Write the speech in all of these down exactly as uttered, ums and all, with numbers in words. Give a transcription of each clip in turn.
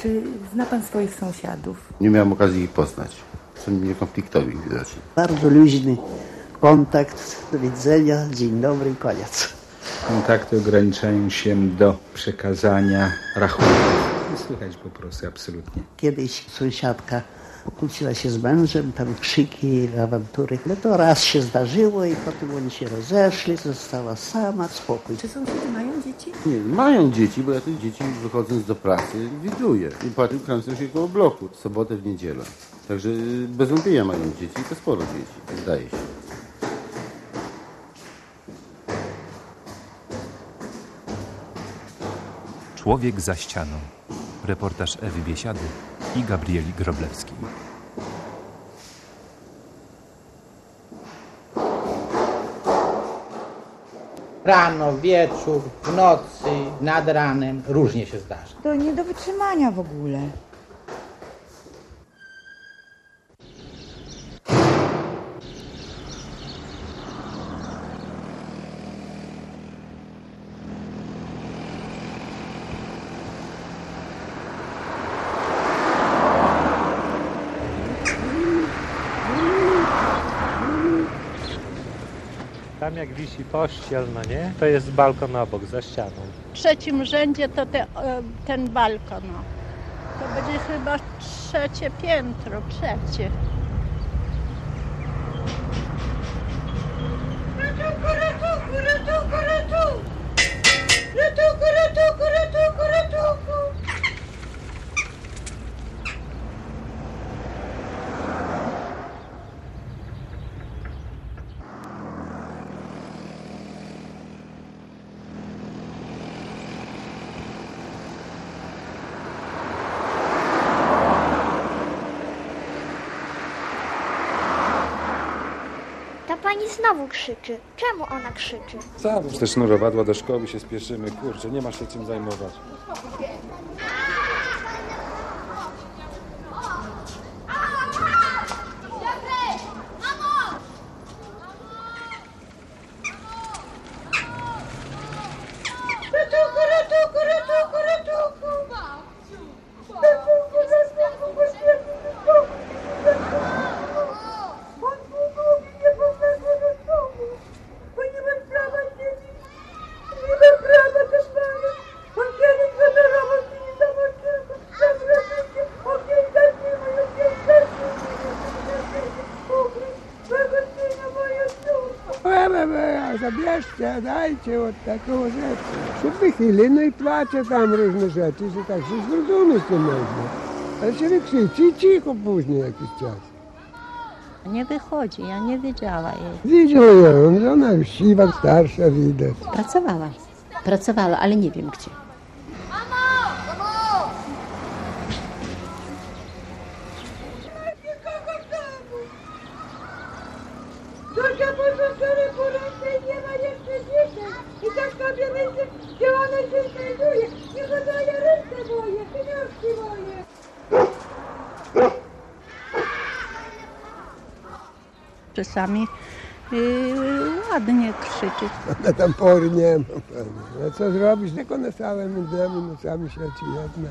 Czy zna pan swoich sąsiadów? Nie miałem okazji ich poznać. Są niekonfliktowi widocznie. Bardzo luźny kontakt, do widzenia, dzień dobry i koniec. Kontakty ograniczają się do przekazania rachunków. Nie słychać po prostu absolutnie. Kiedyś sąsiadka kłóciła się z mężem, tam krzyki, awantury. No to raz się zdarzyło i potem oni się rozeszli, została sama, spokój. Czy sąsiedzi mają dzieci? Nie, mają dzieci, bo ja tych dzieci wychodząc do pracy widuję. I potem kręcą się koło bloku, w sobotę, w niedzielę. Także bez wątpienia mają dzieci i to sporo dzieci, zdaje się. Człowiek za ścianą. Reportaż Ewy Biesiady i Gabrieli Groblewskiej. Rano, wieczór, w nocy, nad ranem, różnie się zdarza. To nie do wytrzymania w ogóle. Tam jak wisi pościel, no nie? To jest balkon obok, za ścianą. W trzecim rzędzie to te, ten balkon. No. To będzie chyba trzecie piętro, trzecie. Ratunku, ratunku, ratunku, ratunku! Ratunku, ratunku, ratunku, ratunku! Pani znowu krzyczy. Czemu ona krzyczy? Załóż te sznurowadła, do szkoły się spieszymy. Kurczę, nie masz się czym zajmować. Ratunku, ratunku, ratunku, ratunku! Ratunku, ratunku, ratunku! Zabierzcie, dajcie od taką rzecz. Się wychyli, no i płacze tam różne rzeczy, że tak się zrozumieć nie można. Ale się wykrzyczy i cicho później jakiś czas. Nie wychodzi, ja nie wiedziała jej. Widział ją, że ona już siwa, starsza widać. Pracowała, pracowała, ale nie wiem gdzie. Zosia pożyczone po ręce nie ma jeszcze dzisiaj. I tak sobie myślę, gdzie ona się znajduje. Niech oddaje ręce moje, pieniążki moje. Czasami yy, ładnie krzyczy. Ona tam pory nie ma pewnie. No co zrobisz, tylko na całym dniami, nocami świeci jedna.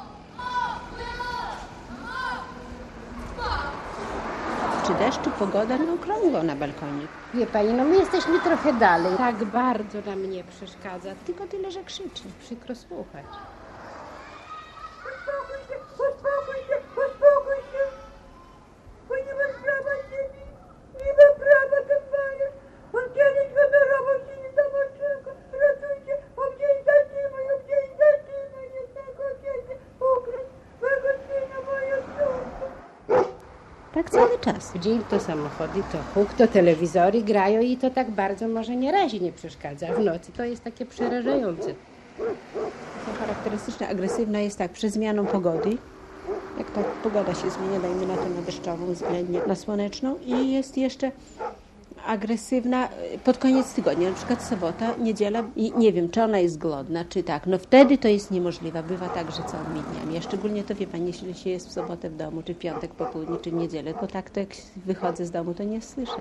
Czy deszcz, czy pogoda, no okrągło na balkonie. Wie pani, no my jesteśmy trochę dalej. Tak bardzo nam nie przeszkadza, tylko tyle, że krzyczy. Przykro słuchać. Uspokój się, uspokój się, uspokój się. Bo nie mam prawa ziemi, nie mam prawa ten bajer. On kiedyś honorował się nie tam od czego. Ratujcie, on gdzieś zaczyma, on gdzieś zaczyma, nie tego kiedy ukryć mego syna, moją córkę. Tak cały czas. W dzień to samochody, to huk, to telewizory grają i to tak bardzo może nie razi, nie przeszkadza. W nocy to jest takie przerażające. Charakterystyczna, agresywna jest tak, przed zmianą pogody. Jak ta pogoda się zmienia, dajmy na to na deszczową, względnie na słoneczną. I jest jeszcze agresywna pod koniec tygodnia, na przykład sobota, niedziela i nie wiem, czy ona jest głodna, czy tak. No wtedy to jest niemożliwe. Bywa tak, że całymi dniami. A szczególnie to wie pani, jeśli się jest w sobotę w domu, czy w piątek po południu, czy w niedzielę, to tak to jak wychodzę z domu, to nie słyszę.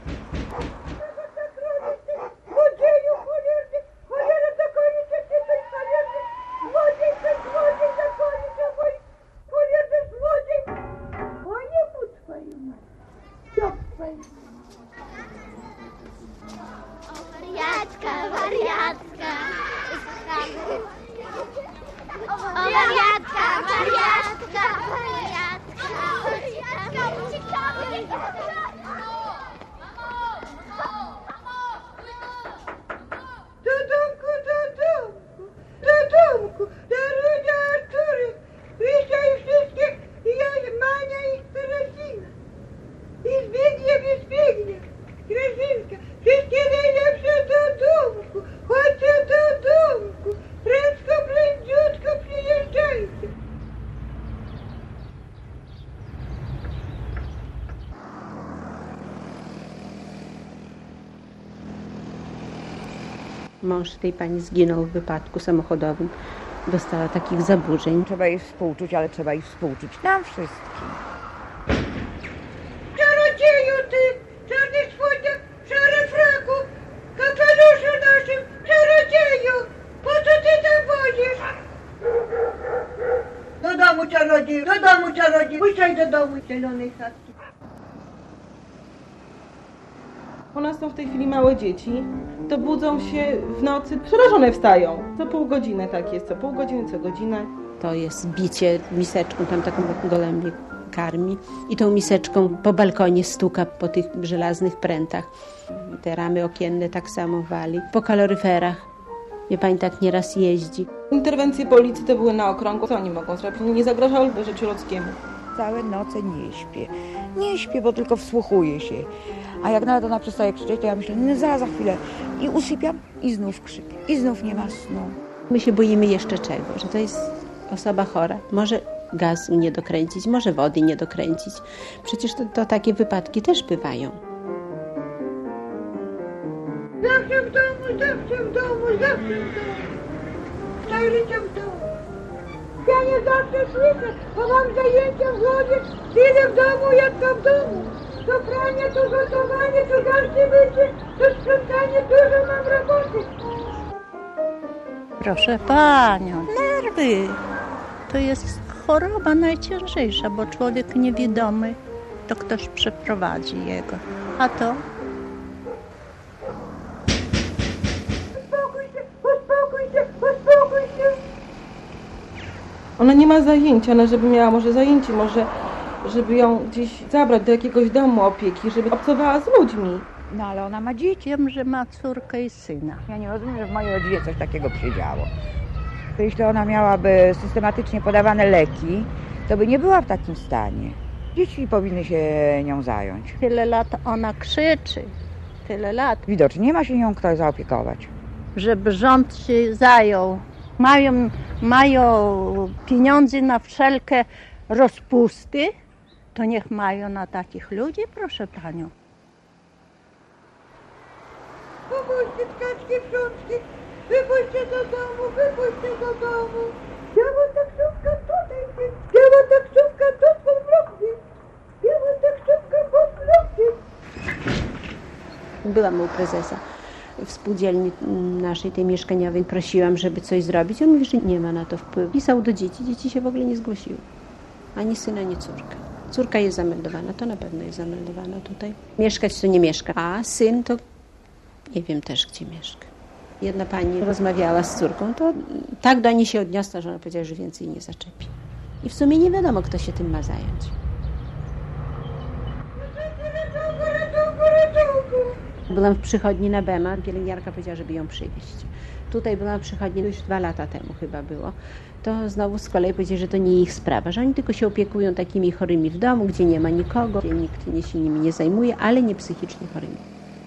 Chodzeniu, cholerny, cholera, zakonicie się tej Mąż tej pani zginął w wypadku samochodowym. Dostała takich zaburzeń. Trzeba jej współczuć, ale trzeba jej współczuć nam wszystkim. Czarodzieju ty, czarny spodniak, szary fraku, kapeluszu naszym, czarodzieju, po co ty tam wozisz? Do domu czarodzieju, do domu czarodzieju, puszczaj do domu zielonej chatki. U nas są w tej chwili małe dzieci, to budzą się w nocy, przerażone wstają. Co pół godziny tak jest, co pół godziny, co godzinę. To jest bicie miseczką, tam taką gołębię karmi i tą miseczką po balkonie stuka po tych żelaznych prętach. Te ramy okienne tak samo wali. Po kaloryferach. Wie pani, tak nieraz jeździ. Interwencje policji to były na okrągło. Co oni mogą zrobić? Nie zagrażałyby życiu ludzkiemu. Całe noce nie śpię. Nie śpię, bo tylko wsłuchuję się. A jak nawet ona przestaje krzyczeć, to ja myślę, no za, za chwilę. I usypiam i znów krzyk. I znów nie ma snu. My się boimy jeszcze czego? Że to jest osoba chora. Może gazu nie dokręcić, może wody nie dokręcić. Przecież to, to takie wypadki też bywają. Zawsze w domu, zawsze w domu, zawsze w domu. Całe życie w domu. Ja nie zawsze słyszę, bo mam zajęcia w wodzie, tyle w domu, jak to w domu. To pranie, to gotowanie, to garści mycie, to sprzątanie, dużo mam roboty. Proszę panią, nerwy. To jest choroba najcięższa, bo człowiek niewidomy, to ktoś przeprowadzi jego. A to? Uspokój się, uspokój się, uspokój się. Ona nie ma zajęcia, ona żeby miała może zajęcie, może żeby ją gdzieś zabrać do jakiegoś domu opieki, żeby obcowała z ludźmi. No ale ona ma dzieci. Wiem, że ma córkę i syna. Ja nie rozumiem, że w mojej rodzinie coś takiego się działo. To jeśli ona miałaby systematycznie podawane leki, to by nie była w takim stanie. Dzieci powinny się nią zająć. Tyle lat ona krzyczy. Tyle lat. Widocznie nie ma się nią kto zaopiekować. Żeby rząd się zajął. Mają, mają pieniądze na wszelkie rozpusty, to niech mają na takich ludzi, proszę panią. Wypuśćcie tkaczki, wrzączki, wypuśćcie do domu, wypuśćcie do domu. Biała taksówka tutaj jest, biała taksówka tu pod blokiem, biała taksówka pod blokiem. Byłam u prezesa w spółdzielni naszej, tej mieszkaniowej, prosiłam, żeby coś zrobić. On mówi, że nie ma na to wpływu. Pisał do dzieci, dzieci się w ogóle nie zgłosiły. Ani syn, ani córka. Córka jest zameldowana, to na pewno jest zameldowana tutaj. Mieszkać to nie mieszka, a syn to nie wiem też, gdzie mieszka. Jedna pani rozmawiała z córką, to tak do niej się odniosła, że ona powiedziała, że więcej nie zaczepi. I w sumie nie wiadomo, kto się tym ma zająć. Byłam w przychodni na Bema, pielęgniarka powiedziała, żeby ją przywieźć. Tutaj byłam w przychodni już dwa lata temu chyba było. To znowu z kolei powiedzieli, że to nie ich sprawa, że oni tylko się opiekują takimi chorymi w domu, gdzie nie ma nikogo, gdzie nikt nie się nimi nie zajmuje, ale nie psychicznie chorymi.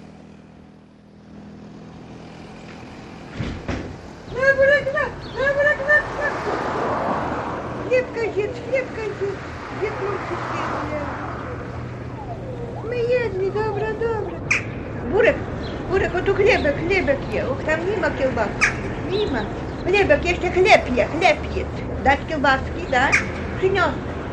Chlebka jedz, chlebka jedz, dwie kurki świetne. My jedli, dobra, dobra. Burek, Burek, o tu chlebek, chlebek je. Och, tam nie ma kiełbaski, nie ma. Chlebek, jeszcze chleb je, chleb jedz. Dać kiełbaski, dać? Przyniosę.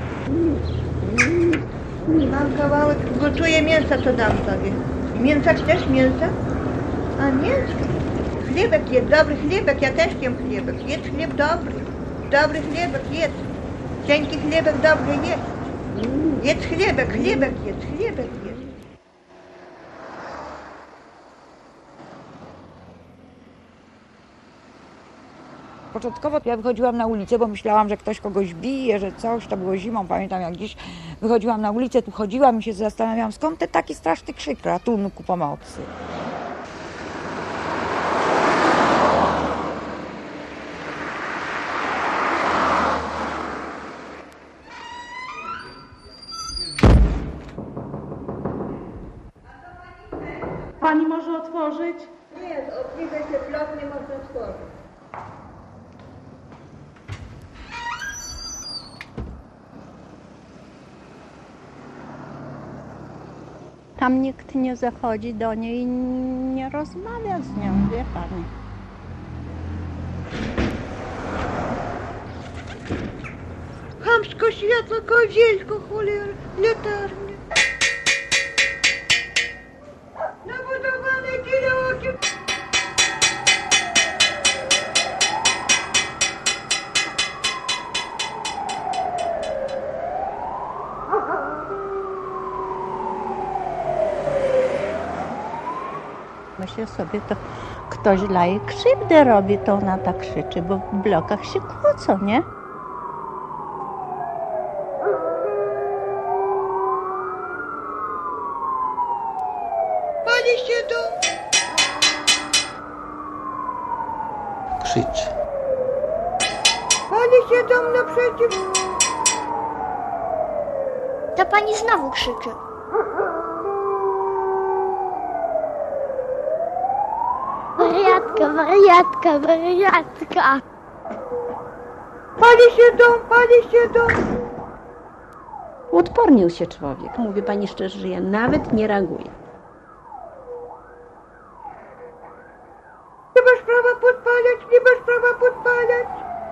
Mam kawałek, gotuję mięsa, co dam tobie. Mięsa chcesz mięsa? A mięsko. Chlebek jedz, dobry chlebek, ja też jem chlebek. Jedz chleb dobry. Dobry chlebek jedz. Cienki chlebek dobry jest. Jedz chlebek, chlebek jedz, chlebek jedz. Początkowo ja wychodziłam na ulicę, bo myślałam, że ktoś kogoś bije, że coś, to było zimą, pamiętam jak gdzieś wychodziłam na ulicę, tu chodziłam i się zastanawiałam, skąd ten taki straszny krzyk ratunku, pomocy. Pani może otworzyć? Nie, otwieraj się blok, nie można otworzyć. Tam nikt nie zachodzi do niej i nie rozmawia z nią, wie pani. światło, kozielko, cholera, latarnia. Nabudowane tyle okien. Myślę sobie, to ktoś dla jej krzywdę robi, to ona tak krzyczy, bo w blokach się kłócą, nie? Pali się dom. Krzyczy. Pali się dom naprzeciw. Ta pani znowu krzyczy. Wariatka, wariatka, wariatka. Pali się dom, pali się dom. Uodpornił się człowiek. Mówię pani szczerze, że ja nawet nie reaguję. Nie masz prawa podpalać, nie masz prawa podpalać.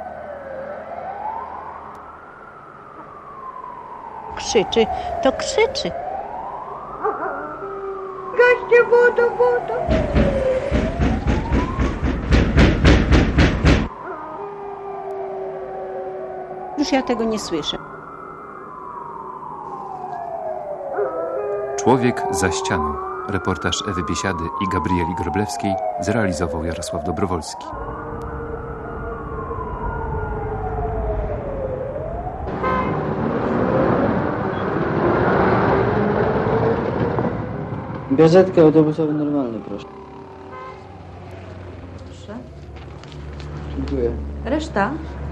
Krzyczy, to krzyczy. Gaście wodą, wodą. Już ja tego nie słyszę. Człowiek za ścianą. Reportaż Ewy Biesiady i Gabrieli Groblewskiej zrealizował Jarosław Dobrowolski. Gazetkę autobusowy normalny, proszę. Proszę. Dziękuję. Reszta?